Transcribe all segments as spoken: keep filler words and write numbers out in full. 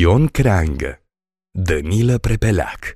Ion Creangă, Dănilă Prepeleac.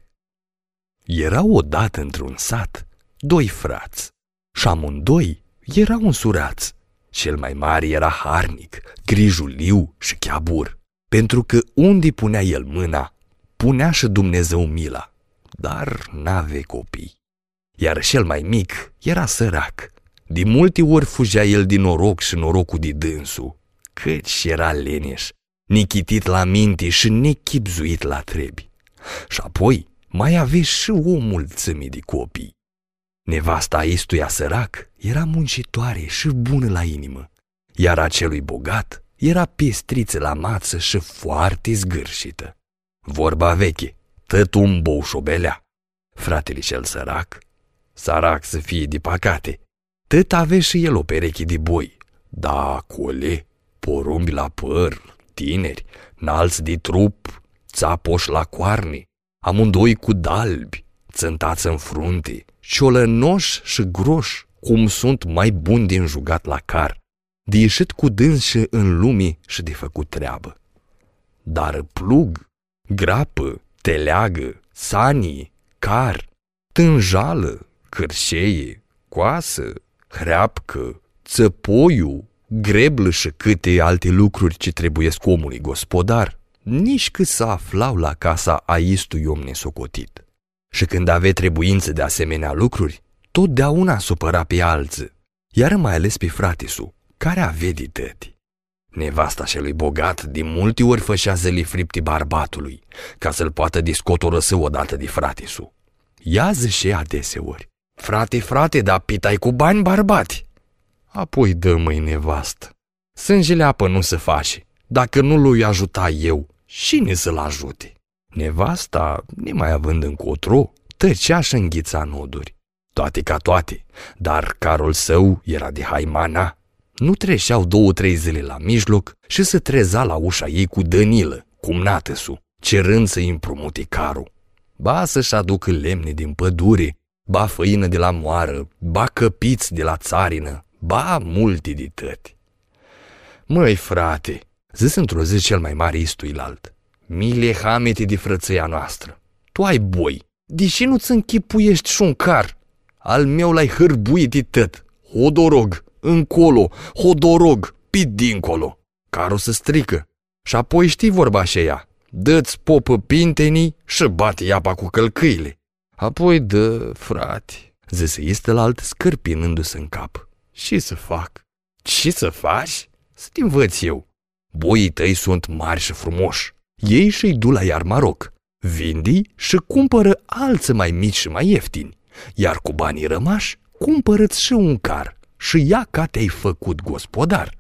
Erau odată într-un sat doi frați și amândoi erau însurați. Cel mai mare era harnic, grijuliu și chiabur, pentru că unde punea el mâna, punea și Dumnezeu mila, dar n-avea copii. Iar cel mai mic era sărac. De multe ori fugea el din noroc și norocul de dânsul, căci era leneș, nichitit la minte și nechipzuit la trebi. Și apoi mai avea și o mulțime de copii. Nevasta istuia sărac era muncitoare și bună la inimă, iar acelui bogat era pestriță la mață și foarte zgârșită. Vorba veche, tot un bou șobelea. Fratele cel sărac, sărac să fie de păcate, tot avea și el o pereche de boi, da, cole, porumbi la păr, tineri, înalți de trup, țapoși la coarne, amândoi cu dalbi, țântați în frunte, ciolănoși și groși, cum sunt mai buni din jugat la car, de ieșit cu dânsi în lume și de făcut treabă. Dar plug, grapă, teleagă, sanie, car, tânjală, cârșeie, coasă, hreapcă, țăpoiu, greblă și câte alte lucruri ce trebuiesc omului gospodar, nici cât să aflau la casa aistui om nesocotit. Și când avea trebuință de asemenea lucruri, totdeauna supăra pe alții, iar mai ales pe fratisu, care avea de tăti. Nevasta celui bogat de multe ori făcea zăli fripti barbatului, ca să-l poată discotorăsă odată de fratisu. Ea zâșea adeseori: frate, frate, dar pitai cu bani barbati. Apoi dă-măi nevastă, sângele apă nu se face, dacă nu l-o ajuta eu, cine să-l ajute? Nevasta, nemai având încotro, tăcea și înghița noduri. Toate ca toate, dar carul său era de haimana. Nu treceau două-trei zile la mijloc și se treza la ușa ei cu Dănilă, cumnată-su, cerând să-i împrumute carul. Ba să-și aducă lemne din pădure, ba făină de la moară, ba căpiți de la țarină, ba multe de tăti. Măi, frate, zis într-o zi cel mai mare istuilalt, mile hamete de frățăia noastră, tu ai boi, deși nu-ți închipuiești și un car? Al meu l-ai hârbuit de tăt, hodorog, încolo, hodorog, pit dincolo, carul se strică. Și apoi știi vorba aceea, dă-ți popă pintenii și bate apa cu călcâile. Apoi dă, frate, zise istelalt scârpinându-se în cap. Ce să fac? Ce să faci? Să te învăț eu. Boii tăi sunt mari și frumoși. Ei și-i du la Iarmaroc. Vindi și cumpără alții mai mici și mai ieftini. Iar cu banii rămași, cumpără-ți și un car și ia ca te-ai făcut gospodar.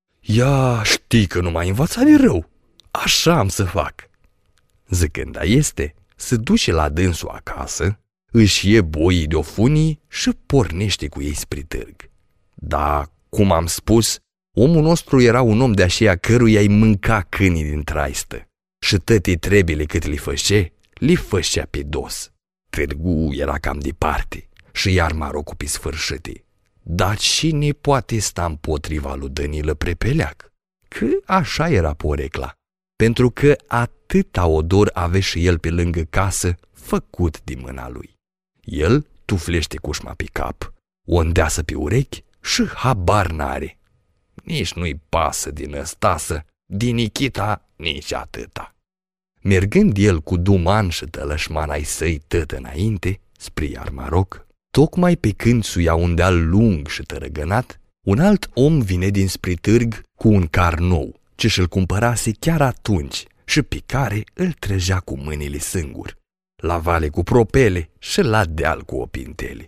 Ia, știi că nu m-ai învățat de rău. Așa am să fac. Zicând a este, se duce la dânsul acasă, își ie boii de-o funii și pornește cu ei spre târg. Da, cum am spus, omul nostru era un om de aceea căruia-i mânca câinii din traistă și tăte trebile cât li făcea, li făcea pe dos. Târgul era cam departe și Iarmarocul pe sfârșite. Dar cine poate sta împotriva lui Dănilă Prepeleac? Că așa era porecla, pentru că atâta odor avea și el pe lângă casă, făcut din mâna lui. El tuflește cușma pe cap, o îndeasă pe urechi și habar n-are. Nici nu-i pasă din ăstasă, din Nichita nici atâta. Mergând el cu duman și tălășman ai săi tătă înainte, spre Iarmaroc, tocmai pe când suia un deal lung și tărăgănat, un alt om vine dinspre târg cu un car nou, ce și-l cumpărase chiar atunci și pe care îl trăgea cu mâinile singur, la vale cu propele și la deal cu opintele.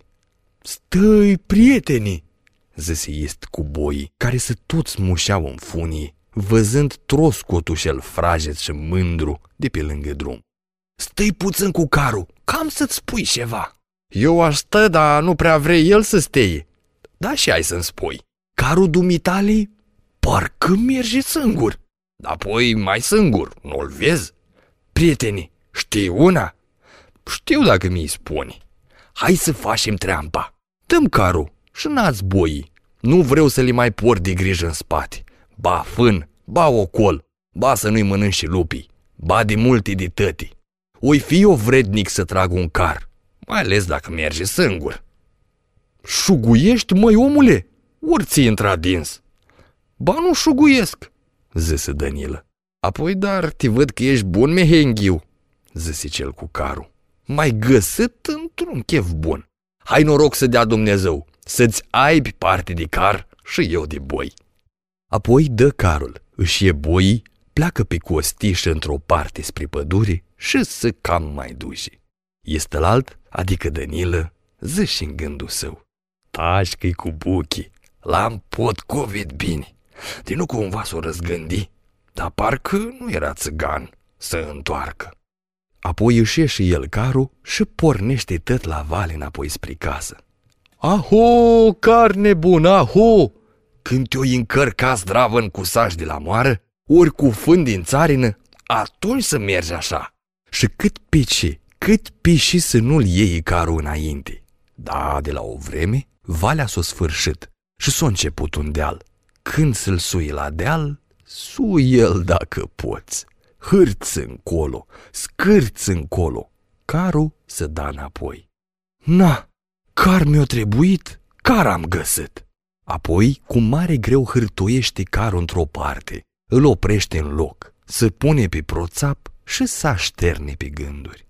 Stai, prietenii, zise ist cu boii, care se toți mușeau în funii, văzând troscotul cel frajet și mândru de pe lângă drum. Stai puțin cu carul, cam să-ți spui ceva. Eu aș stă, dar nu prea vrei el să steie. Da, și ai să-mi spui. Carul dumitale parcă merge singur. Apoi mai singur, nu-l vezi? Prieteni, știi una? Știu dacă mi-i spune. Hai să facem treamba. Dăm carul și n-ați boii. Nu vreau să le mai port de grijă în spate. Ba fân, ba ocol, ba să nu-i mănânci și lupii. ba de multe de tăti. Oi fi eu vrednic să trag un car, mai ales dacă merge singur. Șuguiești, măi, omule? Ori ți intra dins? Ba nu șuguiesc, zise Danilă. Apoi, dar te văd că ești bun mehenghiu, zise cel cu carul. M-ai găsit într-un chef bun. Hai noroc să dea Dumnezeu, să-ți aibi parte de car și eu de boi. Apoi dă carul, își ie boii, pleacă pe costiș într-o parte spre pădure și se cam mai duce. Este alt, adică Danilă, zice în gândul său. Taci-că-i cu buchii, l-am potcovit bine, de nu cumva s-o răzgândi, dar parcă nu era țigan să întoarcă. Apoi își ieși el carul și pornește tot la vale înapoi spre casă. Aho, carne bună, aho! Când te-o încărca zdravă în cusaș de la moară, ori cu fân din țarină, atunci să mergi așa. Și cât pici, cât piși să nu-l iei carul înainte. Da, de la o vreme, valea s-o sfârșit și s-a început un deal. Când să-l sui la deal, sui el dacă poți. Hârți încolo, scârți încolo, carul să da înapoi. Na, car mi-a trebuit, car am găsit. Apoi, cu mare greu hârtoiește carul într-o parte, îl oprește în loc, se pune pe proțap și se așterne pe gânduri.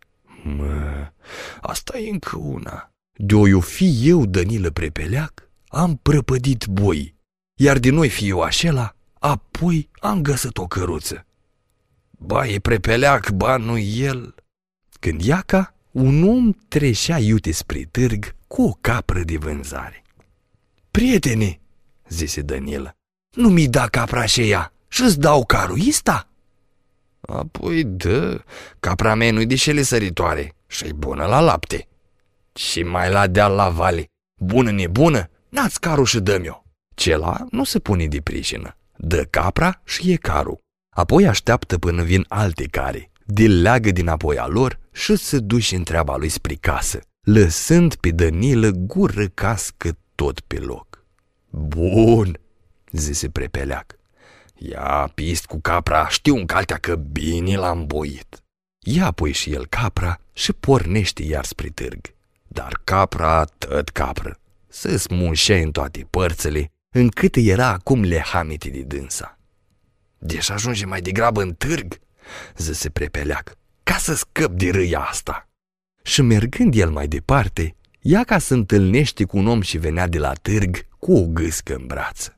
Mă, asta e încă una. De-o fi eu, Danilă Prepeleac, am prăpădit boi, iar de noi fi eu așela, apoi am găsit o căruță. Ba, e Prepeleac, ba, nu el. Când iaca, un om treșea iute spre târg cu o capră de vânzare. Prietene, zise Danilă, nu mi da capra aceea și-ți dau carul ăsta? Apoi dă, capra mea nu-i de șele săritoare și-i bună la lapte. Și mai la deal la vale, bună nebună, n-ați carul și dă-mi-o. Cela nu se pune de pricină, dă capra și e carul. Apoi așteaptă până vin alte care, de-l leagă dinapoi a lor și se duce în treaba lui spre casă, lăsând pe Danilă gură cască tot pe loc. Bun, zise Prepeleac, ia pist cu capra, știu în caltea că bine l-am boit. Ia apoi și el capra și pornește iar spre târg. Dar capra, tot capră, se smușea în toate părțile, încât era acum lehamite de dânsa. Deci ajunge mai degrabă în târg, zise Prepeleac, ca să scăp de râia asta. Și mergând el mai departe, ia ca să întâlnește cu un om și venea de la târg cu o gâscă în brață.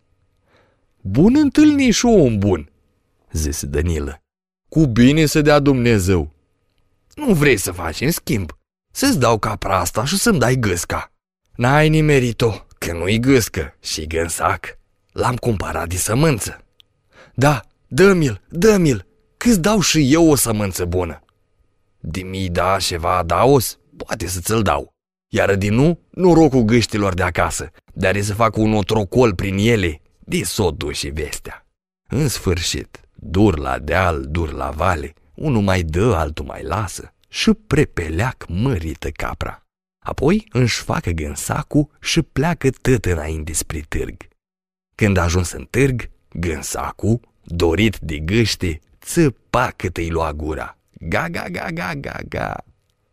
Bun întâlni și om bun, zise Danilă, cu bine să dea Dumnezeu. Nu vrei să faci în schimb, să-ți dau capra asta și să-mi dai gâsca. N-ai nimerit-o, că nu-i gâscă și gânsac. L-am cumpărat de sămânță. Da, dă-mi-l, dă-mi-l, că-ți dau și eu o sămânță bună. De mi da ceva adaos, poate să ți-l dau. Iar din nu, norocul gâștilor de acasă, dar să fac un otrocol prin ele, de s-o duce vestea. În sfârșit, dur la deal, dur la vale, unul mai dă, altul mai lasă și Prepeleac mărită capra. Apoi își facă gânsacul și pleacă tot înainte spre târg. Când a ajuns în târg, gânsacul, dorit de gâște, țăpa cât îi lua gura. Ga, ga, ga, ga, ga, ga.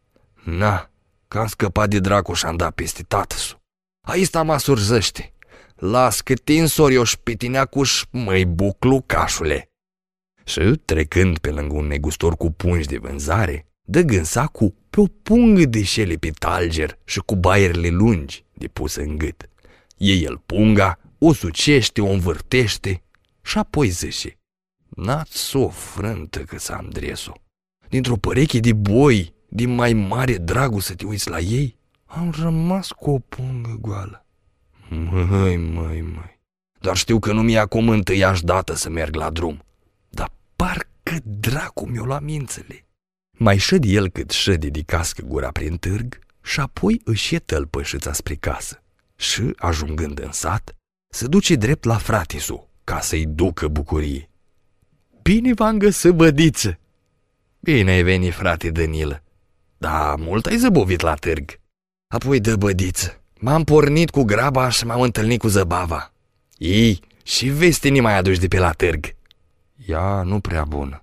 Na, că am scăpat de dracu și-am dat peste tată-su. Aici mă surzăște. Las că tinsori o șpitineacuș, măi buclu, cașule. Și, trecând pe lângă un negustor cu pungi de vânzare, dă gânsacul pe o pungă de șele pe talger și cu baierele lungi de pus în gât. E el punga, o sucește, o învârtește și apoi zice: N-ați o frântă că s-am dres-o. Dintr-o păreche de boi, din mai mare dragul să te uiți la ei, am rămas cu o pungă goală. Măi, măi, măi, dar știu că nu mi-e acum întâiași dată să merg la drum. Dar parcă dracu mi-o lua mințele. Mai șădi el cât șădi de cască gura prin târg și apoi își e tălpășița spre casă. Și, ajungând în sat, se duce drept la fratisu ca să-i ducă bucurie. Bine v-am găsit, bădiță! Bine ai venit, frate Danilă. Da, mult ai zăbovit la târg. Apoi dă, bădiță, m-am pornit cu graba și m-am întâlnit cu zăbava. Ei, și veste ni mai aduci de pe la târg. Ea nu prea bună.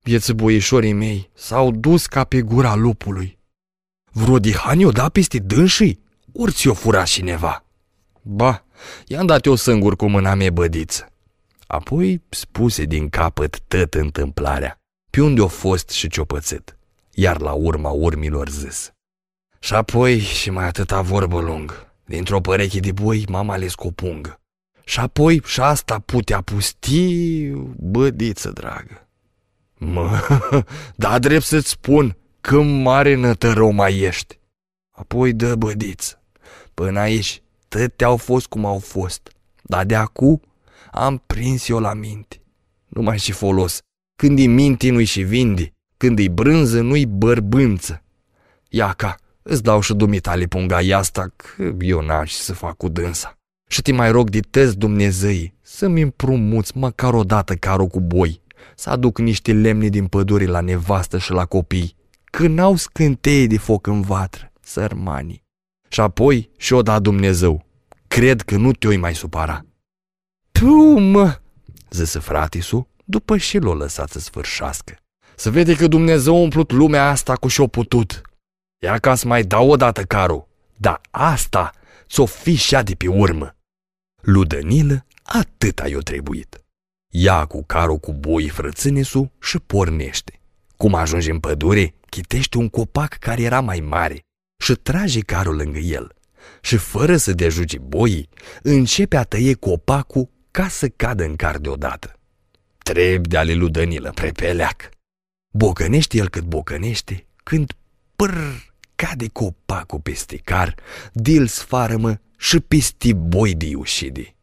Viețăboișorii mei s-au dus ca pe gura lupului. Vreo dihani o da peste dânsii, ori ți-o fura cineva. Ba, i-am dat eu singur cu mâna mea bădiță. Apoi spuse din capăt tot întâmplarea, pe unde o fost și ce-o pățit, iar la urma urmilor zis. Și apoi și mai atâta vorbă lungă, dintr-o pereche de boi m-am ales cu o pungă. Și apoi și asta putea pusti, bădiță dragă. Mă, da drept să-ți spun, când mare nătărău mai ești. Apoi dă bădiță, până aici tăte au fost cum au fost, dar de acu am prins eu la minte. Nu mai și folos, când-i minti nu-i și vindi, când-i brânză nu-i bărbânță. Iaca, îți dau și dumitale punga asta, că eu n-am și să fac cu dânsa. Și te mai rog de tăți Dumnezei să-mi împrumuți măcar o dată carul cu boi, să aduc niște lemne din pădure la nevastă și la copii, că n-au scânteie de foc în vatră, sărmanii. Și apoi și-o da Dumnezeu, cred că nu te-oi mai supăra. Tu, mă, zise fratisul, după și l-o lăsat să sfârșească. Să vede că Dumnezeu a umplut lumea asta cu și-o putut. Ia ca să mai dau o dată carul, dar asta ți-o fi și-a de pe urmă. Lui Dănilă atâta i-o trebuit. Ia cu carul cu boi frățânesul și pornește. Cum ajunge în pădure, chitește un copac care era mai mare și trage carul lângă el. Și fără să dejuge boii, începe a tăie copacul ca să cadă în car deodată. Trebi de ale lui Dănilă, prepeleac. Bocănește el cât bocănește, când pârr cade copacul peste car, de-l sfarămă și peste boi de iușidi.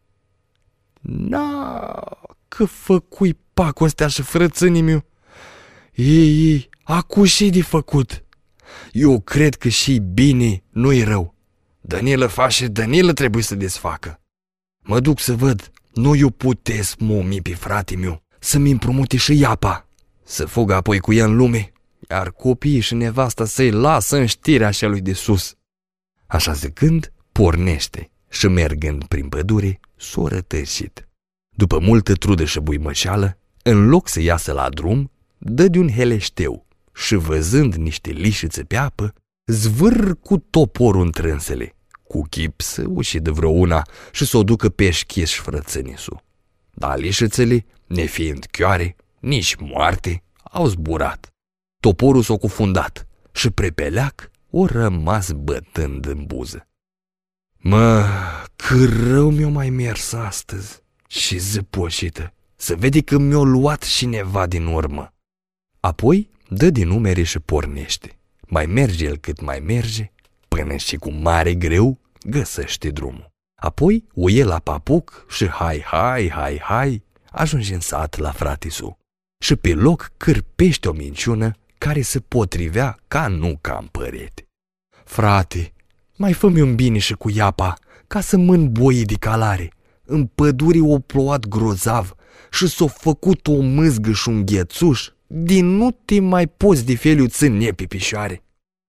Na, că făcui pacul ăstea și frățânii miu. Ei, ei, acu și de făcut. Eu cred că și bine nu-i rău. Dănilă face, Dănilă trebuie să desfacă. Mă duc să văd, nu eu puteți mumi pe frate meu, să-mi împrumute și iapa, să fugă apoi cu ea în lume, iar copiii și nevasta să-i lasă în știrea celui de sus. Așa zicând, pornește și mergând prin pădure, s-o rătășit. După multă trudă și buimăceală, în loc să iasă la drum, dă de un heleșteu și văzând niște lișițe pe apă, zvâr cu toporul întrânsele, cu chip să uși de vreo una și s-o ducă pe șchis și frățânisul. Dar lișițele, nefiind chioare, nici moarte, au zburat. Toporul s-o cufundat și prepeleac o rămas bătând în buză. Mă, cât rău mi-o mai mers astăzi și zăpoșită, să vede că mi-o luat cineva din urmă. Apoi dă din numere și pornește. Mai merge el cât mai merge, până și cu mare greu găsește drumul. Apoi uie la papuc și hai, hai, hai, hai, ajunge în sat la fratisul. Și pe loc cârpește o minciună care se potrivea ca nu ca în părete. Frate, mai fă-mi un bine și cu iapa, ca să mân boii de calare. În pădure o plouat grozav și s-o făcut o mâzgă și un ghețuș, din nu te mai poți de feliu ține pe picioare.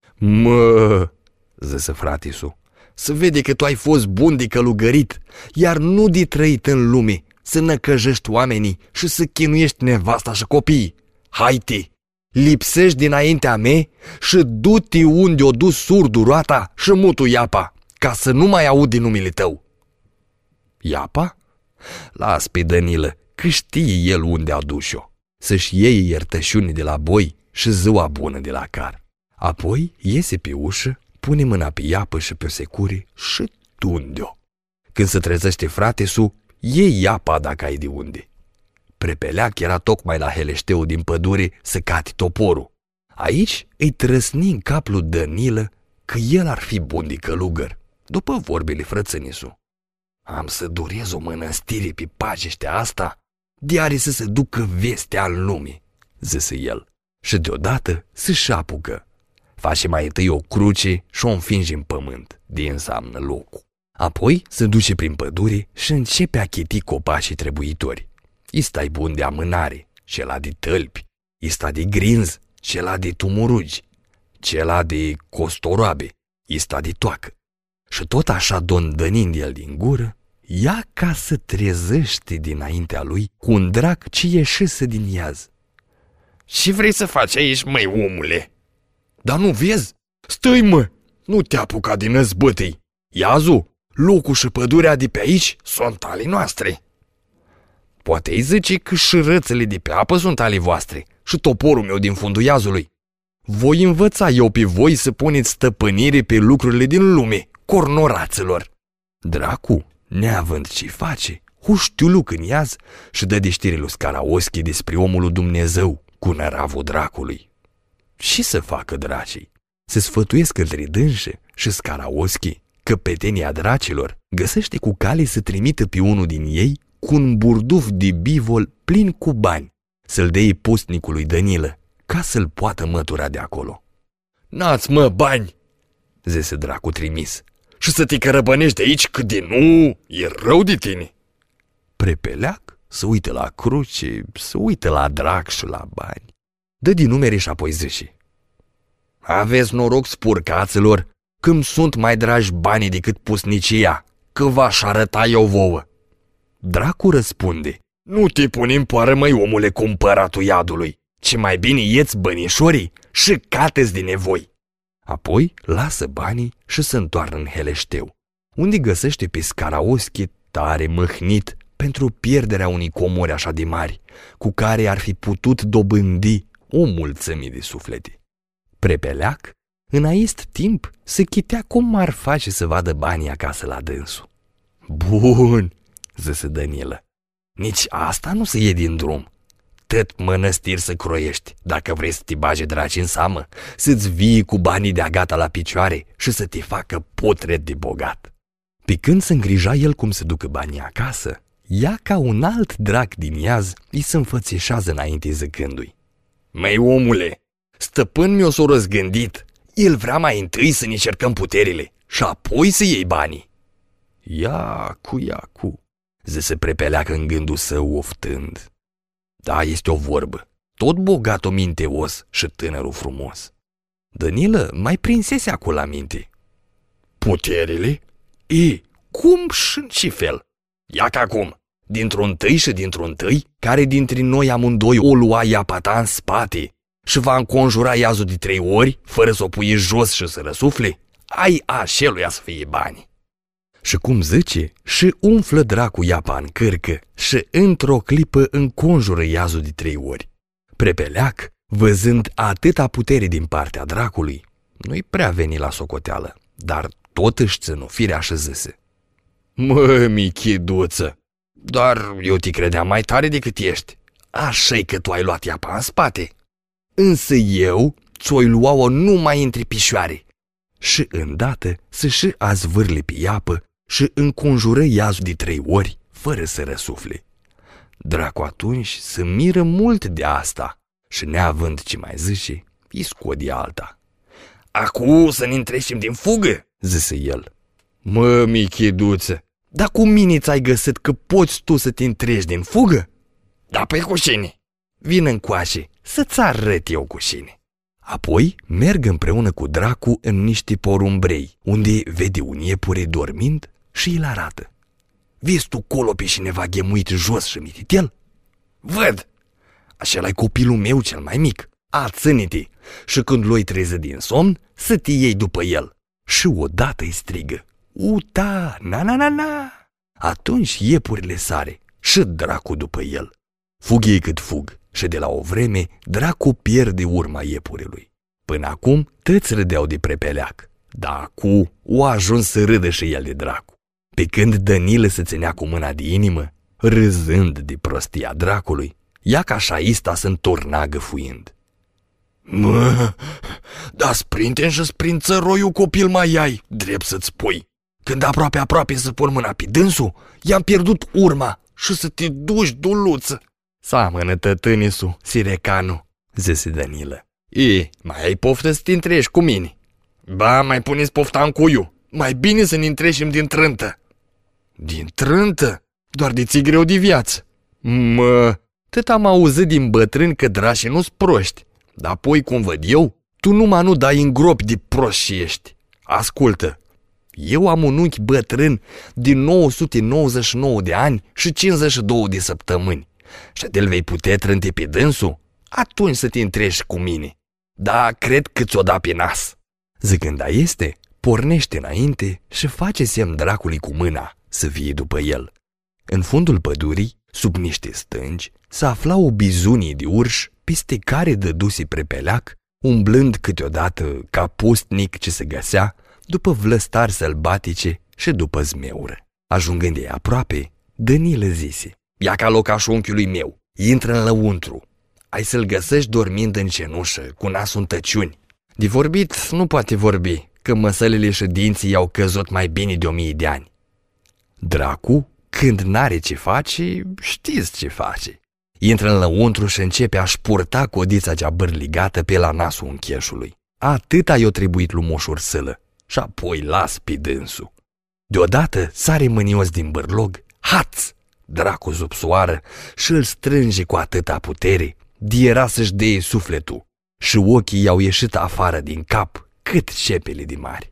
Mă, zise fratisul, să vede că tu ai fost bun de călugărit, iar nu de trăit în lume, să năcăjești oamenii și să chinuiești nevasta și copiii. Hai-te, lipsești dinaintea mea și du-te unde o dus surdu roata și mutu iapa, ca să nu mai aud din numele tău. Iapa? Las pe Dănilă, că știe el unde a dus-o, să-și iei iertășuni de la boi și ziua bună de la car. Apoi iese pe ușă, pune mâna pe iapă și pe secure și tunde-o. Când se trezește fratesul, iei iapa dacă ai de unde. Prepeleac era tocmai la heleșteul din pădure să cati toporul. Aici îi trăsni în cap lui Dănilă că el ar fi bun de călugăr, după vorbele frățânisul. Am să durez o mănăstire pe pageștea asta, de are să se ducă vestea în lume, zise el. Și deodată se-și apucă. Face mai întâi o cruce și o înfinge în pământ, de înseamnă locul. Apoi se duce prin pădure și începe a chiti copașii trebuitori. Ista-i bun de amânare, cela de tălpi, ista de grinz, cela de tumurugi, cela de costoroabe, ista de toacă. Și tot așa dondănind el din gură, ia ca să trezește dinaintea lui cu un drac ce ieșise din iaz. Ce vrei să faci aici, măi, omule? Dar nu vezi? Stai, mă! Nu te apuca din răzbătei. Iazul, locul și pădurea de pe aici sunt ale noastre. Poate îi zice că și rățele de pe apă sunt ale voastre și toporul meu din fundul iazului. Voi învăța eu pe voi să puneți stăpânire pe lucrurile din lume, cornoraților. Dracu, neavând ce face, huștiuluc în iaz și dă de știre lui Scaraoschi despre omul lui Dumnezeu cu năravul dracului. Și să facă dracii? Se sfătuiesc între dânșe și Scaraoschi, căpetenia dracilor, găsește cu cale să trimită pe unul din ei cu un burduf de bivol plin cu bani, să-l dea postnicului Danilă, ca să-l poată mătura de acolo. N-ați, mă, bani, zise dracu trimis, și să te cărăbănești de aici, că de nu e rău de tine. Prepeleac să uită la cruce, să uită la drac și la bani. Dă din numere și apoi zice: aveți noroc, spurcaților, că-mi sunt mai dragi banii decât pusnicia, că v-aș arăta eu vouă. Dracu răspunde: nu te pune în poară, măi, omule, cumpăratul iadului, ci mai bine ieți bănișorii și cateți din nevoi. Apoi lasă banii și se întoarnă în Heleșteu, unde găsește pe Scaraoschi tare mâhnit pentru pierderea unei comori așa de mari, cu care ar fi putut dobândi o mulțime de suflete. Prepeleac, în aist timp, se chitea cum ar face să vadă banii acasă la dânsul. Bun, zise Danilă, nici asta nu se iei din drum. Tot mănăstiri să croiești, dacă vrei să te bage draci în seamă, să-ți vii cu banii de-a gata la picioare și să te facă potret de bogat. Pe când se îngrija el cum să ducă banii acasă, ea ca un alt drac din iaz îi se înfățișează înainte zicându-i: măi, omule, stăpân mi-o s-o răzgândit, el vrea mai întâi să ne cercăm puterile și apoi să iei banii. Iacu, iacu, zise Prepeleac în gândul său oftând. Da, este o vorbă, tot bogatul minteos și tânărul frumos. Danilă mai prinsese acolo la minte. Puterile? E, cum și în ce fel? Ia ca cum, dintr-un tâi și dintr-un tâi, care dintre noi amândoi o lua iapata în spate și va înconjura iazul de trei ori, fără să o pui jos și să răsufle, ai așeluia să fie bani. Și cum zice, și umflă dracu iapa în cârcă și într-o clipă înconjură iazul de trei ori. Prepeleac, văzând atâta putere din partea dracului, nu-i prea veni la socoteală, dar tot își ținu firea și zise: mă, michiduță, dar eu te credeam mai tare decât ești, așa-i că tu ai luat iapa în spate, însă eu ți-o-i lua-o numai între pișoare. Și îndată se și azvârle pe iapă și înconjură iazul de trei ori, fără să răsufle. Dracu atunci se miră mult de asta și, neavând ce mai zice, îi scodi alta. Acu să ne întrecem din fugă, zise el. Mă, michiduță, dar cu mine ți-ai găsit că poți tu să te întreci din fugă? Da, păi cu cine? Vin încoace să-ți arăt eu cu cine. Apoi merg împreună cu dracu în niște porumbrei, unde vede un iepure dormind și îl arată. Vezi tu colo pe cineva ghemuit jos și mititel? Văd! Așa-i copilul meu cel mai mic. A, ține-te! Și când l-oi treză din somn, să te iei după el. Și odată îi strigă: uta, na-na-na-na! Atunci iepurile sare și dracu după el. Fug ei cât fug și de la o vreme dracu pierde urma iepurelui. Până acum tăți râdeau de Prepeleac, dar acu o ajuns să râdă și el de dracu. Pe când Danilă se ținea cu mâna de inimă, râzând de prostia dracului, ea ca șaista se întorna găfuind. Mă, dar sprinten și sprințăroiul copil mai ai, drept să-ți spui. Când aproape-aproape să pun mâna pe dânsul, i-am pierdut urma și să te duci, duluță. Seamănă tătânisu, sirecanu, zise Danilă. E, mai ai poftă să te întrești cu mine? Ba, mai puneți pofta în cuiu. Mai bine să ne întreșim din trântă. Din trântă? Doar de ți greu de viață. Mă, tot am auzit din bătrâni că drașii nu-s proști. Dar apoi, cum văd eu, tu numai nu dai în gropi de proști și ești. Ascultă, eu am un unchi bătrân din nouă sute nouăzeci și nouă de ani și cincizeci și două de săptămâni. Și de-l vei putea trânti pe dânsul? atunci să te întrești cu mine. Da, cred că ți-o da pe nas. Zicând a este, pornește înainte și face semn dracului cu mâna să vie după el. În fundul pădurii, sub niște stânci, se afla o bizunie de urș peste care dăduse prepeleac, umblând câteodată ca pustnic ce se găsea după vlăstari sălbatice și după zmeură. Ajungând ei aproape, Danilă zise: ia ca locașul unchiului meu, intră în lăuntru. Ai să-l găsești dormind în cenușă, cu nasul în tăciuni. De vorbit nu poate vorbi, că măsălile și dinții i-au căzut mai bine de o mie de ani. Dracu, când n-are ce face, știți ce face. Intră în lăuntru și începe a-și purta codița cea bărligată pe la nasul uncheșului. Atâta i-o trebuit lui Moș Ursălă și apoi las pe dânsul. Deodată sare mânios din bârlog, haț! Dracu zupsoară și îl strânge cu atâta putere, de era să-și deie sufletul și ochii i-au ieșit afară din cap cât șepele de mari.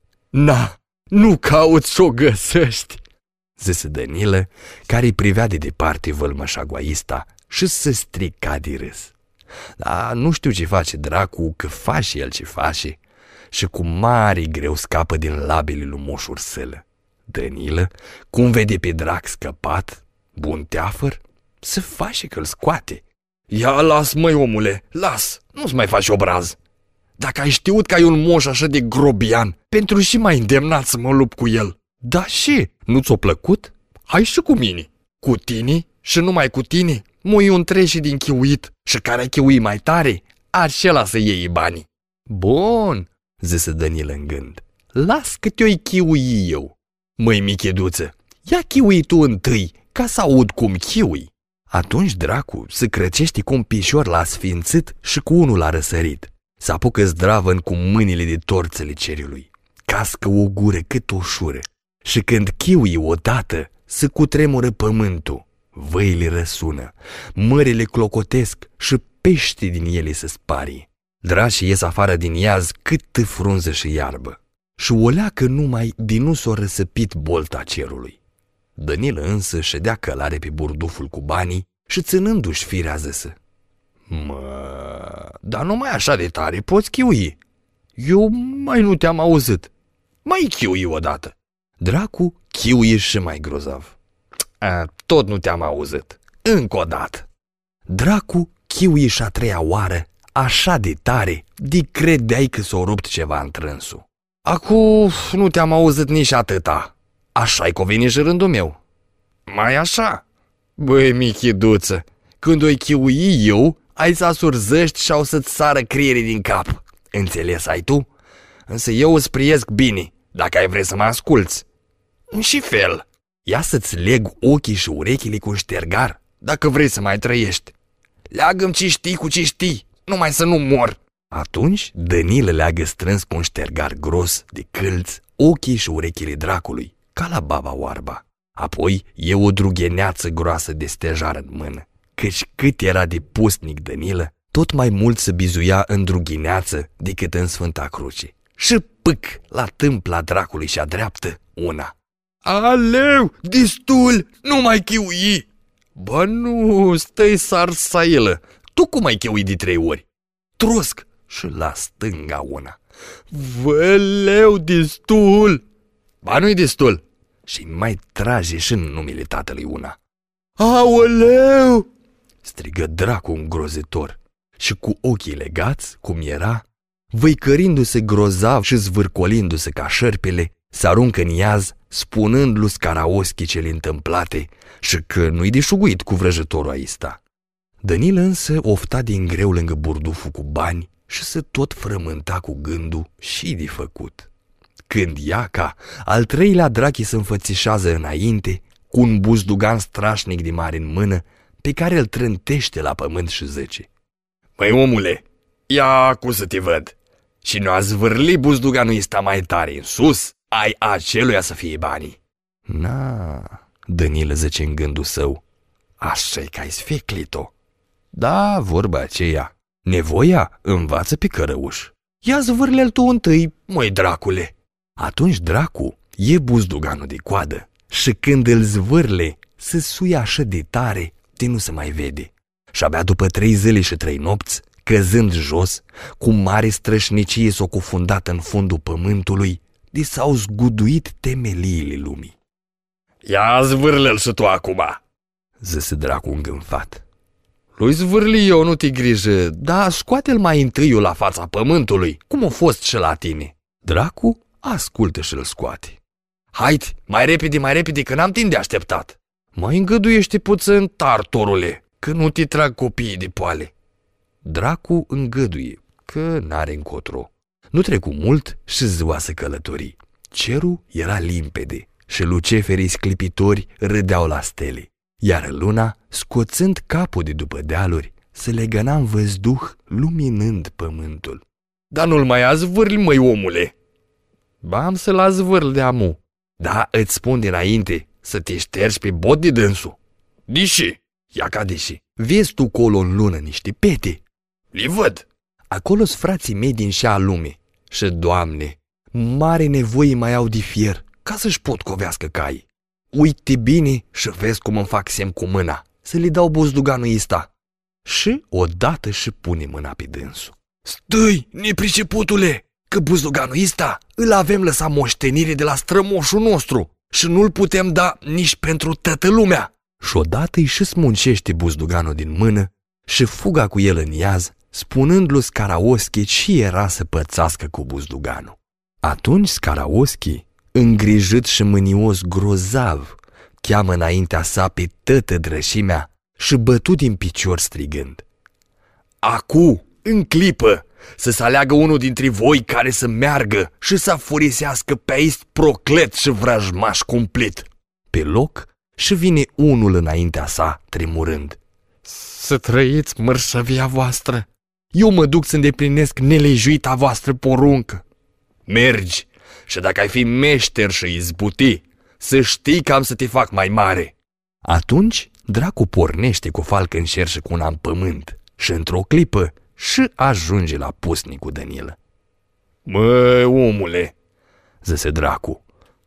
Na, nu cauți să o găsești, zise Danilă, care privea de departe vălmășagoaista și se strica de râs. Dar nu știu ce face dracu, că face el ce face și cu mare greu scapă din labele lui Moș Ursălă. Danilă, cum vede pe drac scăpat, bun teafăr, se face că-l scoate. Ia las, măi omule, las, nu-ți mai faci obraz. Dacă ai știut că ai un moș așa de grobian, pentru și mai îndemnat să mă lupt cu el. Da și, nu ți-o plăcut? Hai și cu mine. Cu tine și numai cu tine, mui un treși din chiuit și care a chiui mai tare, acela să iei banii. Bun, zise Danilă în gând, las că te-o-i chiui eu. Măi, micheduță, ia chiui tu întâi, ca să aud cum chiui. Atunci dracu se crăcește cu un pișor la sfințit și cu unul la răsărit. S-apucă zdravăn cu mâinile de torțele cerului. Cască o gură cât o șură. Și când chiui odată, se cutremură pământul. Văile răsună, mările clocotesc și peștii din ele se sparie. Drașii ies afară din iaz cât frunză și iarbă. Și o leacă numai din nu s-o răsăpit bolta cerului. Danilă însă ședea călare pe burduful cu banii și ținându-și firea zăsă: mă, dar numai așa de tare poți chiui. Eu mai nu te-am auzit. Mai chiui odată. Dracu chiuie și mai grozav. A, tot nu te-am auzit. Încă o dată. Dracu chiuie și a treia oară, așa de tare, de credeai că s-o rupt ceva în trânsul. Acu nu te-am auzit nici atâta. Așa-i coveni și rândul meu. Mai așa? Băi, michiduță, când o-i chiui eu, ai să asurzăști și au să-ți sară creierii din cap. Înțeles ai tu? Însă eu îți priesc bine, dacă ai vrea să mă asculți. În și fel. Ia să-ți leg ochii și urechile cu un ștergar, dacă vrei să mai trăiești. Leagă-mi ce știi cu ce știi, numai să nu mor. Atunci Danilă leagă strâns cu un ștergar gros de câlți ochii și urechile dracului, ca la baba oarba. Apoi e o drugheneață groasă de stejar în mână, căci cât era de pustnic Danilă, tot mai mult se bizuia în drughineață decât în Sfânta Cruce. Și pâc, la tâmpla dracului și-a dreaptă una. Aleu, destul, nu mai chiui! Bă, nu, stai sarsailă, tu cum ai chiui de trei ori? Trosc și la stânga una. Văleu, destul! Ba, nu-i destul! Și mai trage și în numele tatălui una. Aoleu! Strigă dracu îngrozitor și cu ochii legați, cum era, văicărindu-se grozav și zvârcolindu-se ca șerpele, se aruncă în iaz, spunând lui Scaraoschi cele întâmplate și că nu-i deșuguit cu vrăjătorul aista. Danilă însă ofta din greu lângă burduful cu bani și se tot frământa cu gândul și de făcut. Când Iaca, al treilea drachi se înfățișează înainte, cu un buzdugan strașnic de mare în mână, pe care îl trântește la pământ și zice: Măi, omule, ia cu să te văd. Și nu a zvârli buzduganul ăsta mai tare în sus, ai aceluia să fie banii. Na, Danilă zice în gândul său, așa-i că ai sfeclit-o. Da, vorba aceea, nevoia învață pe cărăuș. Ia zvârle-l tu întâi, măi dracule. Atunci dracu e buzduganul de coadă și când îl zvârle, se suie așa de tare de nu se mai vede. Și abia după trei zile și trei nopți, căzând jos, cu mare strășnicie s-o cufundat în fundul pământului, di s-au zguduit temeliile lumii. Ia zvârlă-l și tu acum, zise dracu îngânfat. Lui zvârli eu, nu te grijă, dar scoate-l mai întâiul la fața pământului, cum a fost și la tine. Dracu ascultă și îl scoate. Haide, mai repede, mai repede, că n-am timp de așteptat. Mai îngăduiește puțin, tartorule, că nu te trag copiii de poale. Dracu îngăduie, că n-are încotro. Nu trecu mult și ziua se călători. Cerul era limpede și luceferii sclipitori râdeau la stele, iar luna, scoțând capul de după dealuri, se legăna în văzduh, luminând pământul. Dar nu-l mai azvârli, măi, omule. Ba, am să-l azvârl de amu. Da, îți spun dinainte să te ștergi pe bot de dânsul. Diși? Ia ca diși. Vezi tu colo în lună niște pete? Li văd. Acolo-s frații mei din șa lume. Și, Doamne, mare nevoie mai au de fier ca să-și pot covească caii. Uite bine și vezi cum îmi fac semn cu mâna să le dau buzduganul ăsta. Și odată și pune mâna pe dânsul. Stai, nepriceputule, că buzduganul ăsta îl avem lăsat moștenire de la strămoșul nostru și nu-l putem da nici pentru toată lumea. Și odată îi și smuncește buzduganul din mână și fuga cu el în iaz, spunându-lui Scaraoschi ce era să pățească cu buzduganul. Atunci Scaraoschi, îngrijit și mânios grozav, cheamă înaintea sa pe tătă drășimea și bătu din picior strigând: Acu, în clipă, să se aleagă unul dintre voi care să meargă și să furisească pe aici proclet și vrăjmaș cumplit. Pe loc și vine unul înaintea sa, tremurând: Să trăiți mărșăvia voastră! Eu mă duc să îndeplinesc nelejuita voastră poruncă. Mergi și dacă ai fi meșter și izbuti, să știi că am să te fac mai mare. Atunci dracu pornește cu falcă în șer și cu una în pământ și într-o clipă și ajunge la pusnicul Dănilă. Mă, omule, zise dracu,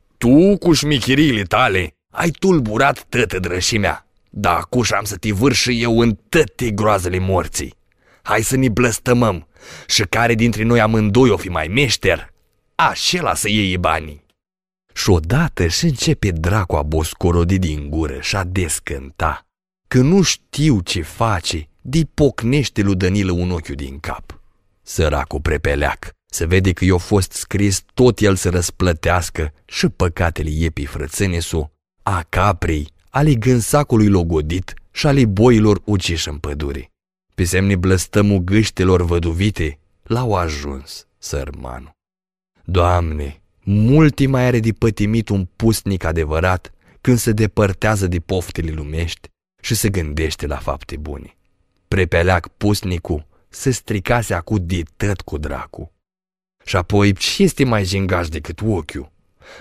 tu cu șmichirile tale ai tulburat tătă drășimea, dar acuși am să te vârși eu în toate groazele morții. Hai să ne blăstămăm și care dintre noi amândoi o fi mai meșter, așela să iei banii. Și odată și începe dracu a boscorodi din gură și a descânta, că nu știu ce face, di pocnește lui Dănilă un ochiu din cap. Săracul prepeleac, se vede că i-a fost scris tot el să răsplătească și păcatele iepii frățânesu, a caprei, ale gânsacului logodit și ale boilor uciși în pădure. Pe semne blăstămul gâștelor văduvite l-au ajuns sărmanul. Doamne, multi mai are de pătimit un pusnic adevărat când se depărtează de poftele lumești și se gândește la fapte bune. Prepeleac pusnicul se stricase acu de tăt cu dracu. Și apoi ce este mai jingaș decât ochiul?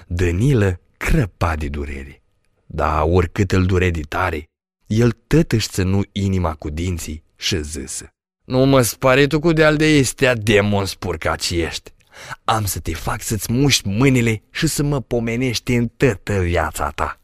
Dănilă crăpa de durere, dar oricât îl dure de tare, el tot își țănu inima cu dinții și zise: Nu mă spare tu cu de-al de estea, demon spurcaci ești. Am să te fac să-ți muști mâinile și să mă pomenești în toată viața ta.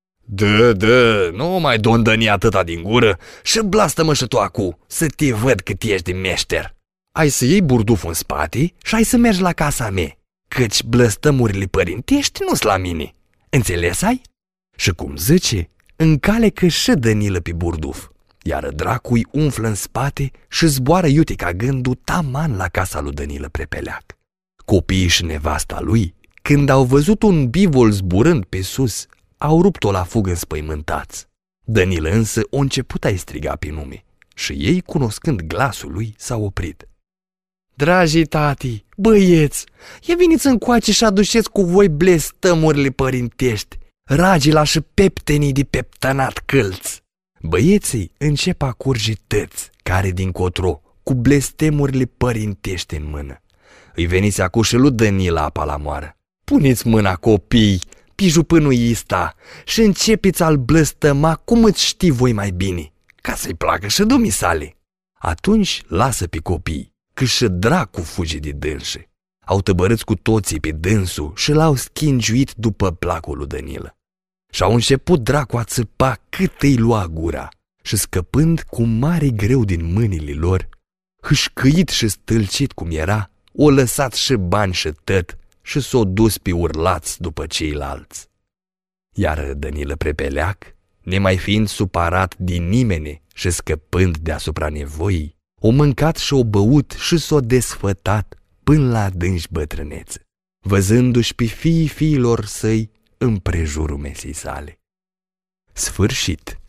Dă, dă, nu mai dondăni atâta din gură și blastă-mă și tu acu, să te văd cât ești de meșter. Ai să iei burduful în spate și ai să mergi la casa mea, căci blăstămurile părintești nu-s la mine. Înțeles ai? Și cum zice, încalecă și Dănilă pe burduf, iar dracu-i umflă în spate și zboară iute ca gândul taman la casa lui Dănilă Prepeleac. Copiii și nevasta lui, când au văzut un bivol zburând pe sus, au rupt-o la fugă înspăimântați. Dănilă însă o început a-i striga pe nume și ei, cunoscând glasul lui, s-au oprit. Dragii tati, băieți, ia veniți încoace și aduceți cu voi blestămurile părintești, ragila și peptenii de peptănat câlți. Băieții încep a curge tăți, care dincotro, cu blestemurile părintești în mână. Îi veniți acu și lui Dănilă apa la moară. Puneți mâna, copii, pe jupânul ăsta și începeți al blăstăma cum îți știi voi mai bine, ca să-i placă și dumisale. Atunci lasă pe copii, că și dracu fuge de dânșe. Au tăbărâți cu toții pe dânsul și l-au schingiuit după placul lui Dănilă. Și-au început dracu a țăpa cât îi lua gura și scăpând cu mare greu din mâinile lor, hâșcăit și stâlcit cum era, o lăsat și bani și tăt și s-o dus pe urlați după ceilalți. Iar Dănilă Prepeleac, nemai fiind supărat din nimeni și scăpând deasupra nevoii, o mâncat și o băut și s-o desfătat până la adânci bătrânețe, văzându-și pe fiii fiilor săi împrejurul mesei sale. Sfârșit.